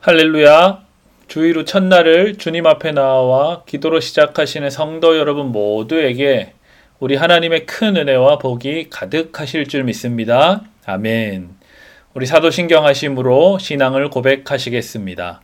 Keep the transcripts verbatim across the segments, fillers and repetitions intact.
할렐루야! 주일 후 첫날을 주님 앞에 나와 기도로 시작하시는 성도 여러분 모두에게 우리 하나님의 큰 은혜와 복이 가득하실 줄 믿습니다. 아멘. 우리 사도신경 하심으로 신앙을 고백하시겠습니다.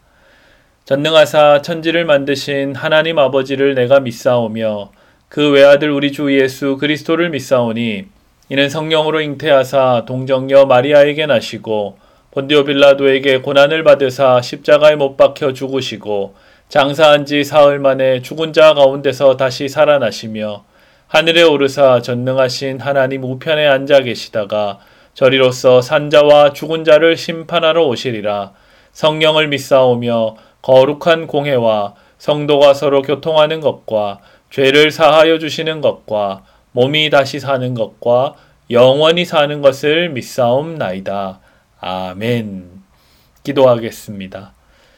전능하사 천지를 만드신 하나님 아버지를 내가 믿사오며 그 외아들 우리 주 예수 그리스도를 믿사오니 이는 성령으로 잉태하사 동정녀 마리아에게 나시고 본디오 빌라도에게 고난을 받으사 십자가에 못 박혀 죽으시고 장사한 지 사흘 만에 죽은 자 가운데서 다시 살아나시며 하늘에 오르사 전능하신 하나님 우편에 앉아 계시다가 저리로서 산자와 죽은 자를 심판하러 오시리라. 성령을 믿사오며 거룩한 공회와 성도가 서로 교통하는 것과 죄를 사하여 주시는 것과 몸이 다시 사는 것과 영원히 사는 것을 믿사옵나이다. 아멘. 기도하겠습니다.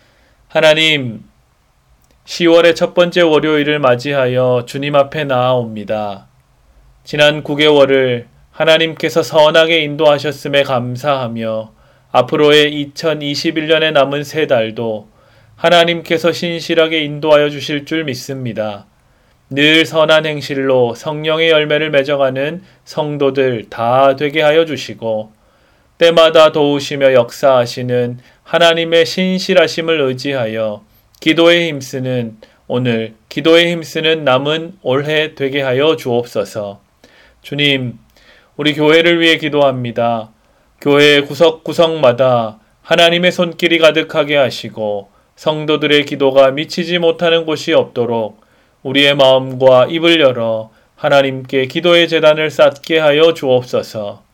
하나님, 시월의 첫 번째 월요일을 맞이하여 주님 앞에 나아옵니다. 지난 구 개월을 하나님께서 선하게 인도하셨음에 감사하며 앞으로의 이천이십일 년에 남은 세 달도 하나님께서 신실하게 인도하여 주실 줄 믿습니다. 늘 선한 행실로 성령의 열매를 맺어가는 성도들 다 되게 하여 주시고 때마다 도우시며 역사하시는 하나님의 신실하심을 의지하여 기도에 힘쓰는 오늘, 기도에 힘쓰는 남은 올해 되게 하여 주옵소서. 주님, 우리 교회를 위해 기도합니다. 교회 구석구석마다 하나님의 손길이 가득하게 하시고 성도들의 기도가 미치지 못하는 곳이 없도록 우리의 마음과 입을 열어 하나님께 기도의 제단을 쌓게 하여 주옵소서.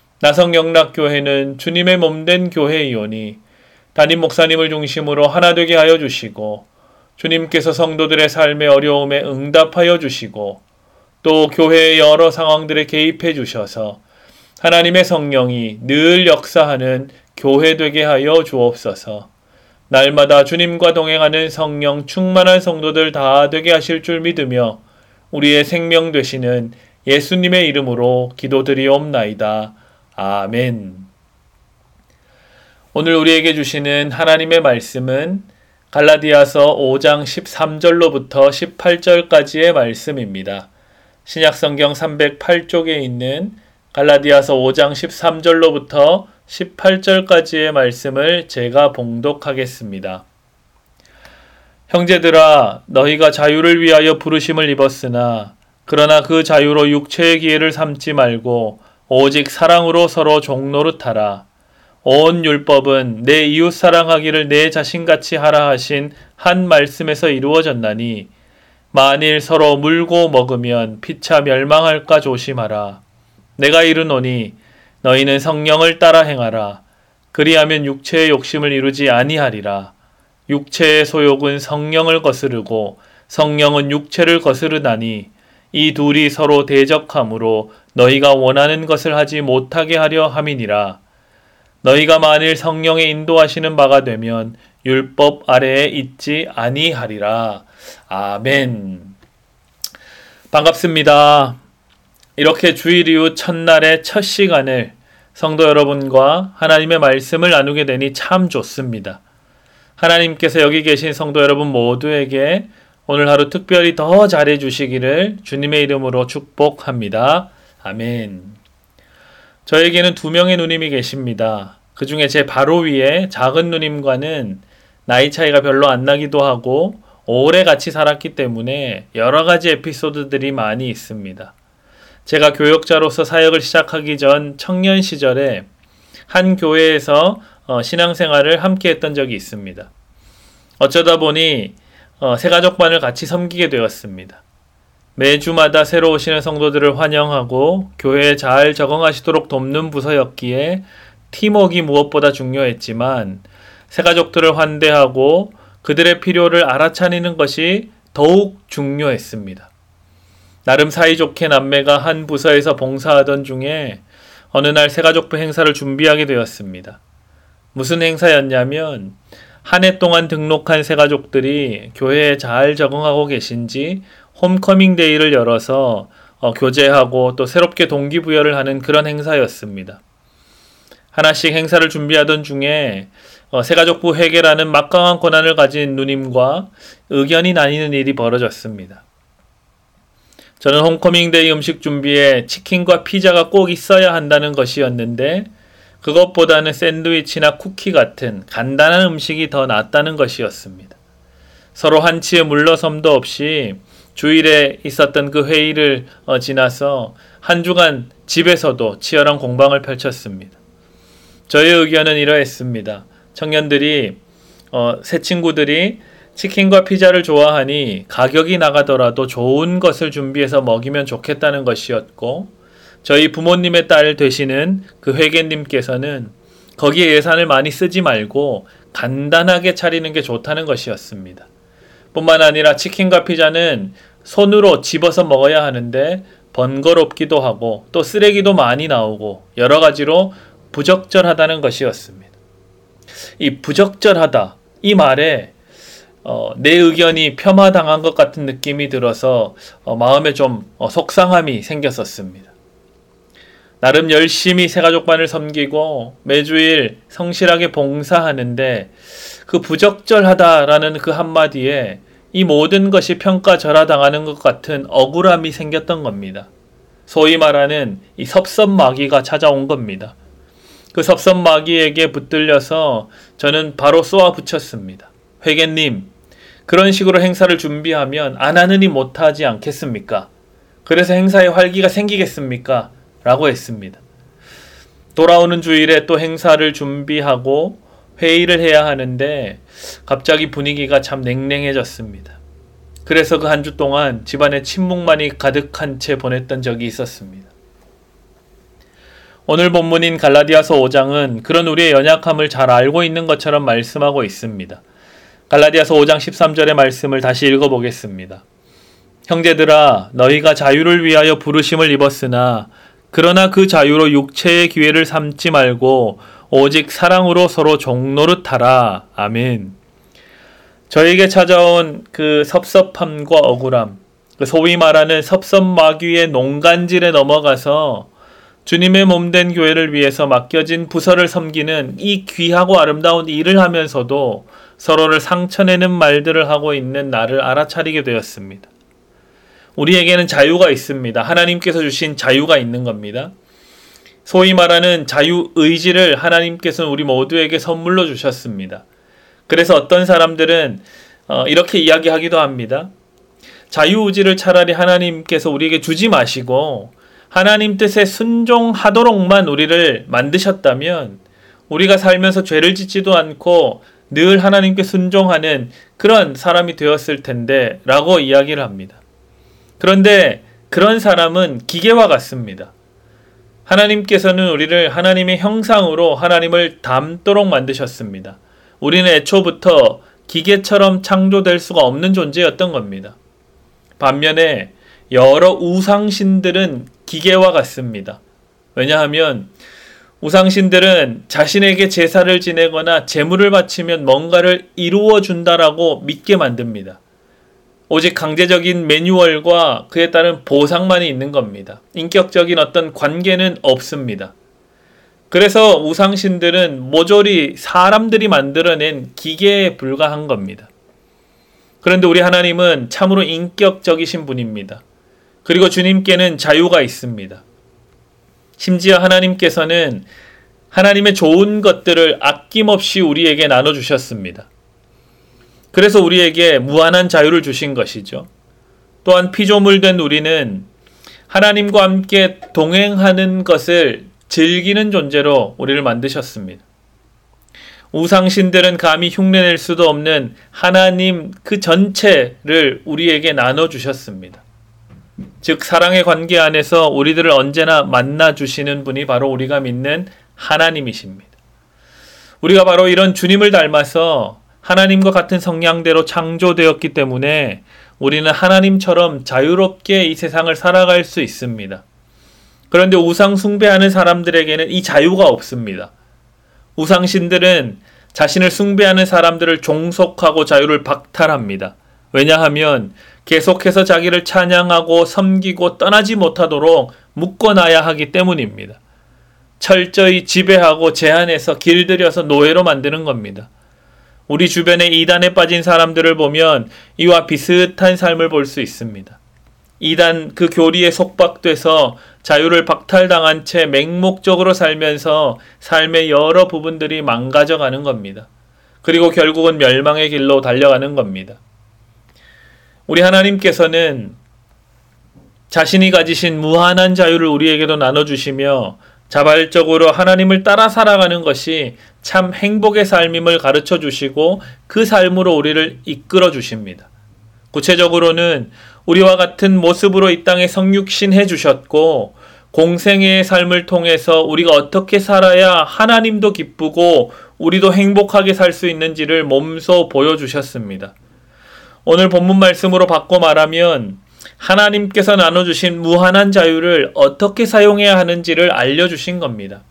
나성영락교회는 주님의 몸된 교회이오니 담임 목사님을 중심으로 하나 되게 하여 주시고 주님께서 성도들의 삶의 어려움에 응답하여 주시고 또 교회의 여러 상황들에 개입해 주셔서 하나님의 성령이 늘 역사하는 교회 되게 하여 주옵소서. 날마다 주님과 동행하는 성령 충만한 성도들 다 되게 하실 줄 믿으며 우리의 생명 되시는 예수님의 이름으로 기도드리옵나이다. 아멘. 오늘 우리에게 주시는 하나님의 말씀은 갈라디아서 오 장 십삼 절로부터 십팔 절까지의 말씀입니다. 신약성경 삼백팔 쪽에 있는 갈라디아서 오 장 십삼 절로부터 십팔 절까지의 말씀을 제가 봉독하겠습니다. 형제들아, 너희가 자유를 위하여 부르심을 입었으나 그러나 그 자유로 육체의 기회를 삼지 말고 오직 사랑으로 서로 종노릇하라. 온 율법은 내 이웃 사랑하기를 내 자신같이 하라 하신 한 말씀에서 이루어졌나니 만일 서로 물고 먹으면 피차 멸망할까 조심하라. 내가 이르노니 너희는 성령을 따라 행하라. 그리하면 육체의 욕심을 이루지 아니하리라. 육체의 소욕은 성령을 거스르고 성령은 육체를 거스르나니 이 둘이 서로 대적하므로 너희가 원하는 것을 하지 못하게 하려 함이니라. 너희가 만일 성령의 인도하시는 바가 되면 율법 아래에 있지 아니하리라. 아멘. 반갑습니다. 이렇게 주일 이후 첫날의 첫 시간을 성도 여러분과 하나님의 말씀을 나누게 되니 참 좋습니다. 하나님께서 여기 계신 성도 여러분 모두에게 오늘 하루 특별히 더 잘해 주시기를 주님의 이름으로 축복합니다. 아멘. 저에게는 두 명의 누님이 계십니다. 그 중에 제 바로 위에 작은 누님과는 나이 차이가 별로 안 나기도 하고 오래 같이 살았기 때문에 여러 가지 에피소드들이 많이 있습니다. 제가 교역자로서 사역을 시작하기 전 청년 시절에 한 교회에서 신앙생활을 함께 했던 적이 있습니다. 어쩌다 보니 새가족반을 같이 섬기게 되었습니다. 매주마다 새로 오시는 성도들을 환영하고 교회에 잘 적응하시도록 돕는 부서였기에 팀워크가 무엇보다 중요했지만 새가족들을 환대하고 그들의 필요를 알아차리는 것이 더욱 중요했습니다. 나름 사이좋게 남매가 한 부서에서 봉사하던 중에 어느 날 새가족부 행사를 준비하게 되었습니다. 무슨 행사였냐면 한 해 동안 등록한 새가족들이 교회에 잘 적응하고 계신지 홈커밍 데이를 열어서 어, 교제하고 또 새롭게 동기부여를 하는 그런 행사였습니다. 하나씩 행사를 준비하던 중에 어, 새가족부 회계라는 막강한 권한을 가진 누님과 의견이 나뉘는 일이 벌어졌습니다. 저는 홈커밍데이 음식 준비에 치킨과 피자가 꼭 있어야 한다는 것이었는데 그것보다는 샌드위치나 쿠키 같은 간단한 음식이 더 낫다는 것이었습니다. 서로 한치의 물러섬도 없이 주일에 있었던 그 회의를 어, 지나서 한 주간 집에서도 치열한 공방을 펼쳤습니다. 저의 의견은 이러했습니다. 청년들이 어, 새 친구들이 치킨과 피자를 좋아하니 가격이 나가더라도 좋은 것을 준비해서 먹이면 좋겠다는 것이었고, 저희 부모님의 딸 되시는 그 회계님께서는 거기에 예산을 많이 쓰지 말고 간단하게 차리는 게 좋다는 것이었습니다. 뿐만 아니라 치킨과 피자는 손으로 집어서 먹어야 하는데 번거롭기도 하고 또 쓰레기도 많이 나오고 여러 가지로 부적절하다는 것이었습니다. 이 부적절하다, 이 말에 어, 내 의견이 폄하당한 것 같은 느낌이 들어서 어, 마음에 좀 어, 속상함이 생겼었습니다. 나름 열심히 새가족반을 섬기고 매주일 성실하게 봉사하는데 그 부적절하다라는 그 한마디에 이 모든 것이 평가절하당하는 것 같은 억울함이 생겼던 겁니다. 소위 말하는 이 섭섭마귀가 찾아온 겁니다. 그 섭섭마귀에게 붙들려서 저는 바로 쏘아 붙였습니다. 회계님, 그런 식으로 행사를 준비하면 안 하느니 못하지 않겠습니까? 그래서 행사에 활기가 생기겠습니까? 라고 했습니다. 돌아오는 주일에 또 행사를 준비하고 회의를 해야 하는데 갑자기 분위기가 참 냉랭해졌습니다. 그래서 그 한 주 동안 집안에 침묵만이 가득한 채 보냈던 적이 있었습니다. 오늘 본문인 갈라디아서 오 장은 그런 우리의 연약함을 잘 알고 있는 것처럼 말씀하고 있습니다. 갈라디아서 오 장 십삼 절의 말씀을 다시 읽어보겠습니다. 형제들아, 너희가 자유를 위하여 부르심을 입었으나 그러나 그 자유로 육체의 기회를 삼지 말고 오직 사랑으로 서로 종노릇하라. 아멘. 저에게 찾아온 그 섭섭함과 억울함, 그 소위 말하는 섭섭마귀의 농간질에 넘어가서 주님의 몸된 교회를 위해서 맡겨진 부서를 섬기는 이 귀하고 아름다운 일을 하면서도 서로를 상처내는 말들을 하고 있는 나를 알아차리게 되었습니다. 우리에게는 자유가 있습니다. 하나님께서 주신 자유가 있는 겁니다. 소위 말하는 자유의지를 하나님께서는 우리 모두에게 선물로 주셨습니다. 그래서 어떤 사람들은 어, 이렇게 이야기하기도 합니다. 자유의지를 차라리 하나님께서 우리에게 주지 마시고 하나님 뜻에 순종하도록만 우리를 만드셨다면 우리가 살면서 죄를 짓지도 않고 늘 하나님께 순종하는 그런 사람이 되었을 텐데 라고 이야기를 합니다. 그런데 그런 사람은 기계와 같습니다. 하나님께서는 우리를 하나님의 형상으로 하나님을 닮도록 만드셨습니다. 우리는 애초부터 기계처럼 창조될 수가 없는 존재였던 겁니다. 반면에 여러 우상신들은 기계와 같습니다. 왜냐하면 우상신들은 자신에게 제사를 지내거나 제물을 바치면 뭔가를 이루어 준다라고 믿게 만듭니다. 오직 강제적인 매뉴얼과 그에 따른 보상만이 있는 겁니다. 인격적인 어떤 관계는 없습니다. 그래서 우상신들은 모조리 사람들이 만들어낸 기계에 불과한 겁니다. 그런데 우리 하나님은 참으로 인격적이신 분입니다. 그리고 주님께는 자유가 있습니다. 심지어 하나님께서는 하나님의 좋은 것들을 아낌없이 우리에게 나눠주셨습니다. 그래서 우리에게 무한한 자유를 주신 것이죠. 또한 피조물 된 우리는 하나님과 함께 동행하는 것을 즐기는 존재로 우리를 만드셨습니다. 우상신들은 감히 흉내낼 수도 없는 하나님 그 전체를 우리에게 나눠주셨습니다. 즉 사랑의 관계 안에서 우리들을 언제나 만나주시는 분이 바로 우리가 믿는 하나님이십니다. 우리가 바로 이런 주님을 닮아서 하나님과 같은 성향대로 창조되었기 때문에 우리는 하나님처럼 자유롭게 이 세상을 살아갈 수 있습니다. 그런데 우상 숭배하는 사람들에게는 이 자유가 없습니다. 우상신들은 자신을 숭배하는 사람들을 종속하고 자유를 박탈합니다. 왜냐하면 계속해서 자기를 찬양하고 섬기고 떠나지 못하도록 묶어놔야 하기 때문입니다. 철저히 지배하고 제한해서 길들여서 노예로 만드는 겁니다. 우리 주변에 이단에 빠진 사람들을 보면 이와 비슷한 삶을 볼 수 있습니다. 이단 그 교리에 속박돼서 자유를 박탈당한 채 맹목적으로 살면서 삶의 여러 부분들이 망가져가는 겁니다. 그리고 결국은 멸망의 길로 달려가는 겁니다. 우리 하나님께서는 자신이 가지신 무한한 자유를 우리에게도 나눠주시며 자발적으로 하나님을 따라 살아가는 것이 참 행복의 삶임을 가르쳐 주시고 그 삶으로 우리를 이끌어 주십니다. 구체적으로는 우리와 같은 모습으로 이 땅에 성육신해 주셨고 공생애의 삶을 통해서 우리가 어떻게 살아야 하나님도 기쁘고 우리도 행복하게 살 수 있는지를 몸소 보여주셨습니다. 오늘 본문 말씀으로 바꿔 말하면 하나님께서 나눠주신 무한한 자유를 어떻게 사용해야 하는지를 알려주신 겁니다.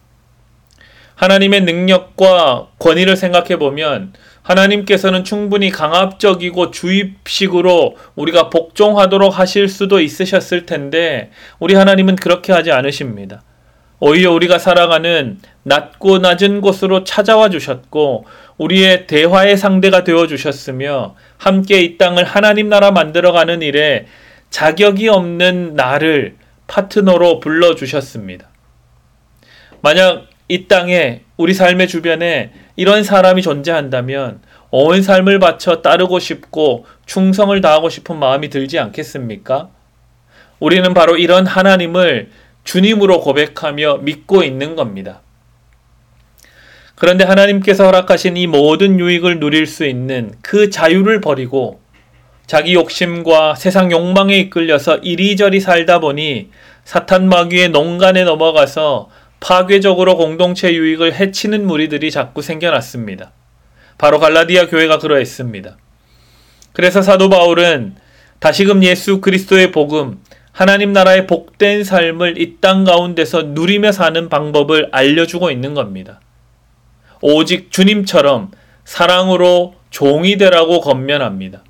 하나님의 능력과 권위를 생각해 보면 하나님께서는 충분히 강압적이고 주입식으로 우리가 복종하도록 하실 수도 있으셨을 텐데 우리 하나님은 그렇게 하지 않으십니다. 오히려 우리가 살아가는 낮고 낮은 곳으로 찾아와 주셨고 우리의 대화의 상대가 되어 주셨으며 함께 이 땅을 하나님 나라 만들어가는 일에 자격이 없는 나를 파트너로 불러주셨습니다. 만약 이 땅에 우리 삶의 주변에 이런 사람이 존재한다면 온 삶을 바쳐 따르고 싶고 충성을 다하고 싶은 마음이 들지 않겠습니까? 우리는 바로 이런 하나님을 주님으로 고백하며 믿고 있는 겁니다. 그런데 하나님께서 허락하신 이 모든 유익을 누릴 수 있는 그 자유를 버리고 자기 욕심과 세상 욕망에 이끌려서 이리저리 살다 보니 사탄 마귀의 농간에 넘어가서 파괴적으로 공동체 유익을 해치는 무리들이 자꾸 생겨났습니다. 바로 갈라디아 교회가 그러했습니다. 그래서 사도 바울은 다시금 예수 그리스도의 복음, 하나님 나라의 복된 삶을 이 땅 가운데서 누리며 사는 방법을 알려주고 있는 겁니다. 오직 주님처럼 사랑으로 종이 되라고 권면합니다.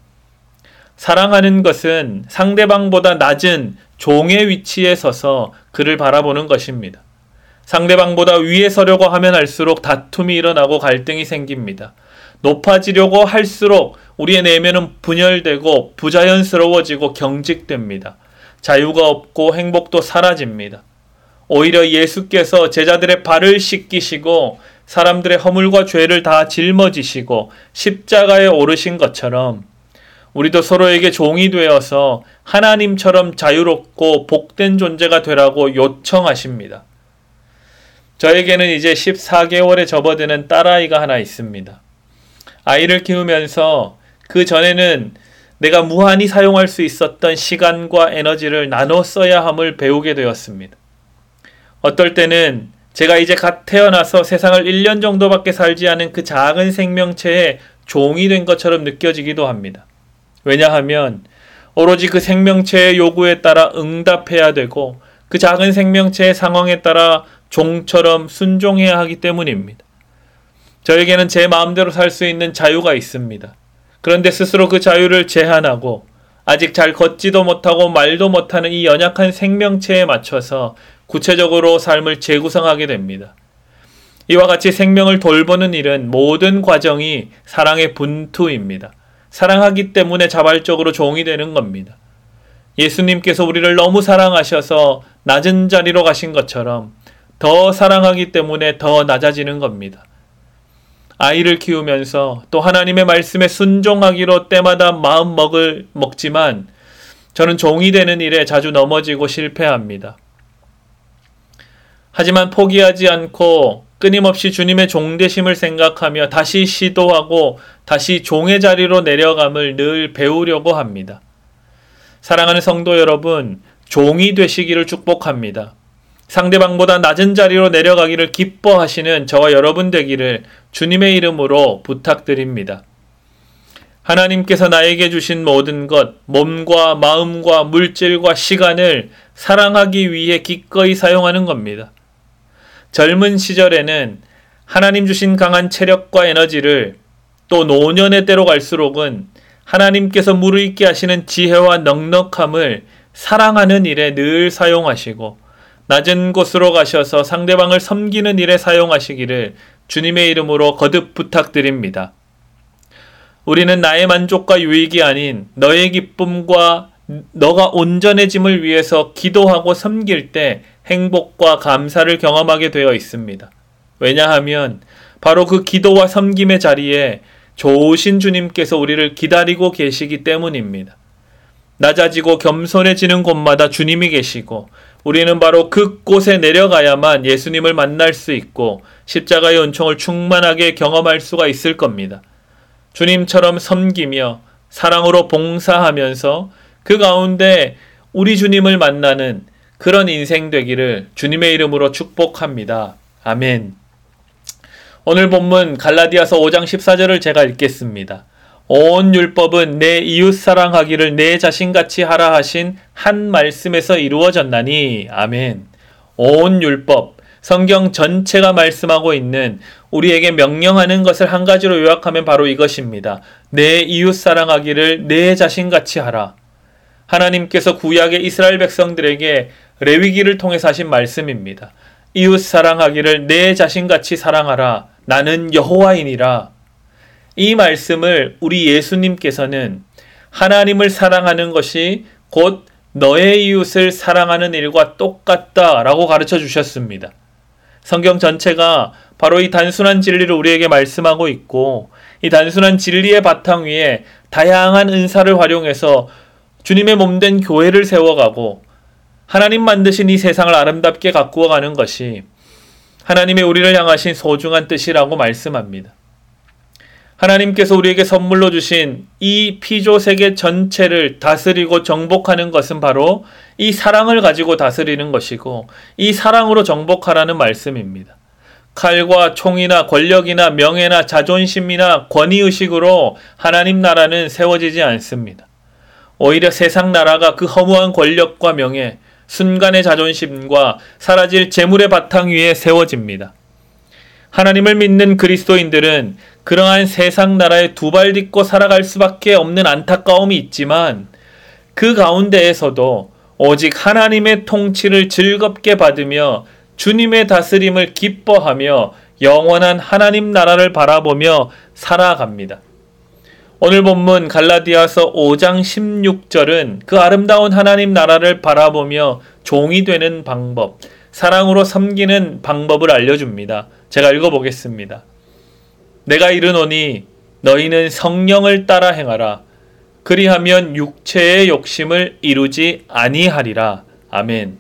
사랑하는 것은 상대방보다 낮은 종의 위치에 서서 그를 바라보는 것입니다. 상대방보다 위에 서려고 하면 할수록 다툼이 일어나고 갈등이 생깁니다. 높아지려고 할수록 우리의 내면은 분열되고 부자연스러워지고 경직됩니다. 자유가 없고 행복도 사라집니다. 오히려 예수께서 제자들의 발을 씻기시고 사람들의 허물과 죄를 다 짊어지시고 십자가에 오르신 것처럼 우리도 서로에게 종이 되어서 하나님처럼 자유롭고 복된 존재가 되라고 요청하십니다. 저에게는 이제 십사 개월에 접어드는 딸아이가 하나 있습니다. 아이를 키우면서 그 전에는 내가 무한히 사용할 수 있었던 시간과 에너지를 나눠 써야 함을 배우게 되었습니다. 어떨 때는 제가 이제 갓 태어나서 세상을 일 년 정도밖에 살지 않은 그 작은 생명체에 종이 된 것처럼 느껴지기도 합니다. 왜냐하면 오로지 그 생명체의 요구에 따라 응답해야 되고 그 작은 생명체의 상황에 따라 종처럼 순종해야 하기 때문입니다. 저에게는 제 마음대로 살 수 있는 자유가 있습니다. 그런데 스스로 그 자유를 제한하고 아직 잘 걷지도 못하고 말도 못하는 이 연약한 생명체에 맞춰서 구체적으로 삶을 재구성하게 됩니다. 이와 같이 생명을 돌보는 일은 모든 과정이 사랑의 분투입니다. 사랑하기 때문에 자발적으로 종이 되는 겁니다. 예수님께서 우리를 너무 사랑하셔서 낮은 자리로 가신 것처럼 더 사랑하기 때문에 더 낮아지는 겁니다. 아이를 키우면서 또 하나님의 말씀에 순종하기로 때마다 마음 먹을 먹지만 저는 종이 되는 일에 자주 넘어지고 실패합니다. 하지만 포기하지 않고 끊임없이 주님의 종되심을 생각하며 다시 시도하고 다시 종의 자리로 내려감을 늘 배우려고 합니다. 사랑하는 성도 여러분, 종이 되시기를 축복합니다. 상대방보다 낮은 자리로 내려가기를 기뻐하시는 저와 여러분 되기를 주님의 이름으로 부탁드립니다. 하나님께서 나에게 주신 모든 것, 몸과 마음과 물질과 시간을 사랑하기 위해 기꺼이 사용하는 겁니다. 젊은 시절에는 하나님 주신 강한 체력과 에너지를 또 노년의 때로 갈수록은 하나님께서 무르익게 하시는 지혜와 넉넉함을 사랑하는 일에 늘 사용하시고 낮은 곳으로 가셔서 상대방을 섬기는 일에 사용하시기를 주님의 이름으로 거듭 부탁드립니다. 우리는 나의 만족과 유익이 아닌 너의 기쁨과 너가 온전해짐을 위해서 기도하고 섬길 때 행복과 감사를 경험하게 되어 있습니다. 왜냐하면 바로 그 기도와 섬김의 자리에 좋으신 주님께서 우리를 기다리고 계시기 때문입니다. 낮아지고 겸손해지는 곳마다 주님이 계시고 우리는 바로 그곳에 내려가야만 예수님을 만날 수 있고 십자가의 은총을 충만하게 경험할 수가 있을 겁니다. 주님처럼 섬기며 사랑으로 봉사하면서 그 가운데 우리 주님을 만나는 그런 인생 되기를 주님의 이름으로 축복합니다. 아멘. 오늘 본문 갈라디아서 오 장 십사 절을 제가 읽겠습니다. 온 율법은 내 이웃 사랑하기를 내 자신같이 하라 하신 한 말씀에서 이루어졌나니. 아멘. 온 율법, 성경 전체가 말씀하고 있는 우리에게 명령하는 것을 한 가지로 요약하면 바로 이것입니다. 내 이웃 사랑하기를 내 자신같이 하라. 하나님께서 구약의 이스라엘 백성들에게 레위기를 통해서 하신 말씀입니다. 이웃 사랑하기를 내 자신같이 사랑하라. 나는 여호와이니라. 이 말씀을 우리 예수님께서는 하나님을 사랑하는 것이 곧 너의 이웃을 사랑하는 일과 똑같다라고 가르쳐 주셨습니다. 성경 전체가 바로 이 단순한 진리를 우리에게 말씀하고 있고 이 단순한 진리의 바탕 위에 다양한 은사를 활용해서 주님의 몸된 교회를 세워가고 하나님 만드신 이 세상을 아름답게 가꾸어가는 것이 하나님의 우리를 향하신 소중한 뜻이라고 말씀합니다. 하나님께서 우리에게 선물로 주신 이 피조 세계 전체를 다스리고 정복하는 것은 바로 이 사랑을 가지고 다스리는 것이고 이 사랑으로 정복하라는 말씀입니다. 칼과 총이나 권력이나 명예나 자존심이나 권위의식으로 하나님 나라는 세워지지 않습니다. 오히려 세상 나라가 그 허무한 권력과 명예, 순간의 자존심과 사라질 재물의 바탕 위에 세워집니다. 하나님을 믿는 그리스도인들은 그러한 세상 나라에 두 발 딛고 살아갈 수밖에 없는 안타까움이 있지만 그 가운데에서도 오직 하나님의 통치를 즐겁게 받으며 주님의 다스림을 기뻐하며 영원한 하나님 나라를 바라보며 살아갑니다. 오늘 본문 갈라디아서 오 장 십육 절은 그 아름다운 하나님 나라를 바라보며 종이 되는 방법, 사랑으로 섬기는 방법을 알려줍니다. 제가 읽어보겠습니다. 내가 이르노니 너희는 성령을 따라 행하라. 그리하면 육체의 욕심을 이루지 아니하리라. 아멘.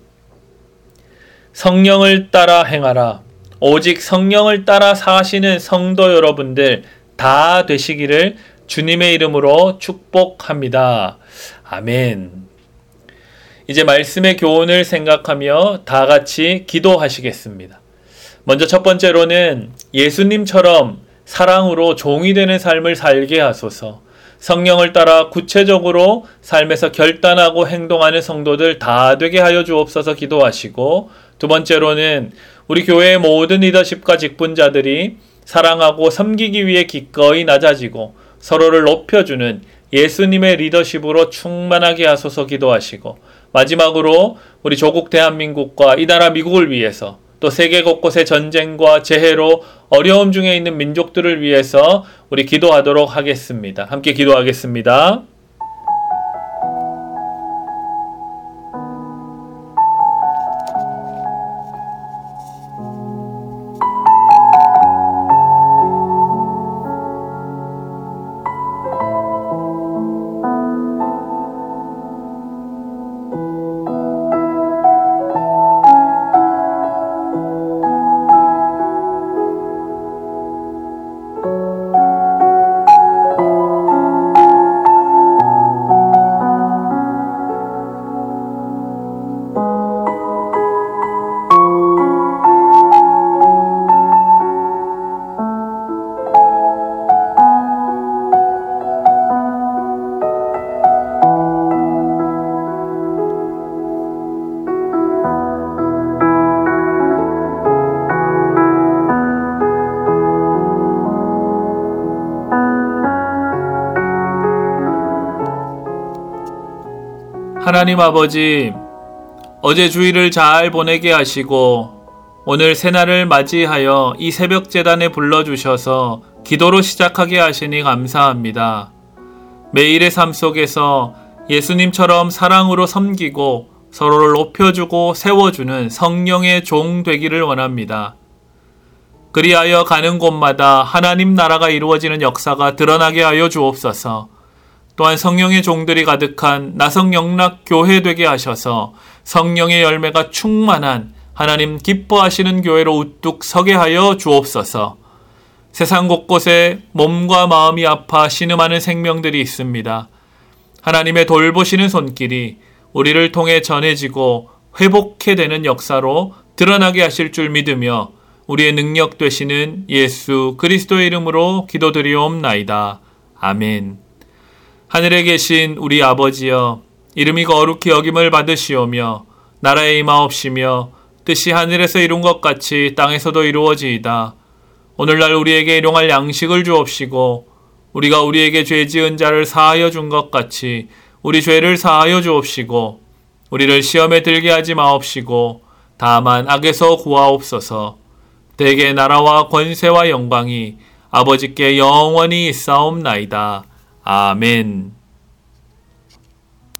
성령을 따라 행하라. 오직 성령을 따라 사시는 성도 여러분들 다 되시기를 주님의 이름으로 축복합니다. 아멘. 이제 말씀의 교훈을 생각하며 다 같이 기도하시겠습니다. 먼저 첫 번째로는 예수님처럼 사랑으로 종이 되는 삶을 살게 하소서. 성령을 따라 구체적으로 삶에서 결단하고 행동하는 성도들 다 되게 하여 주옵소서 기도하시고, 두 번째로는 우리 교회의 모든 리더십과 직분자들이 사랑하고 섬기기 위해 기꺼이 낮아지고 서로를 높여주는 예수님의 리더십으로 충만하게 하소서 기도하시고, 마지막으로 우리 조국 대한민국과 이 나라 미국을 위해서 또 세계 곳곳의 전쟁과 재해로 어려움 중에 있는 민족들을 위해서 우리 기도하도록 하겠습니다. 함께 기도하겠습니다. 하나님 아버지, 어제 주일을 잘 보내게 하시고 오늘 새날을 맞이하여 이 새벽 제단에 불러주셔서 기도로 시작하게 하시니 감사합니다. 매일의 삶 속에서 예수님처럼 사랑으로 섬기고 서로를 높여주고 세워주는 성령의 종 되기를 원합니다. 그리하여 가는 곳마다 하나님 나라가 이루어지는 역사가 드러나게 하여 주옵소서. 또한 성령의 종들이 가득한 나성영락 교회 되게 하셔서 성령의 열매가 충만한 하나님 기뻐하시는 교회로 우뚝 서게 하여 주옵소서. 세상 곳곳에 몸과 마음이 아파 신음하는 생명들이 있습니다. 하나님의 돌보시는 손길이 우리를 통해 전해지고 회복해 되는 역사로 드러나게 하실 줄 믿으며 우리의 능력 되시는 예수 그리스도의 이름으로 기도드리옵나이다. 아멘. 하늘에 계신 우리 아버지여, 이름이 거룩히 여김을 받으시오며 나라에 임하옵시며 뜻이 하늘에서 이룬 것 같이 땅에서도 이루어지이다. 오늘날 우리에게 일용할 양식을 주옵시고 우리가 우리에게 죄 지은 자를 사하여 준 것 같이 우리 죄를 사하여 주옵시고 우리를 시험에 들게 하지 마옵시고 다만 악에서 구하옵소서. 대개 나라와 권세와 영광이 아버지께 영원히 있사옵나이다. 아멘.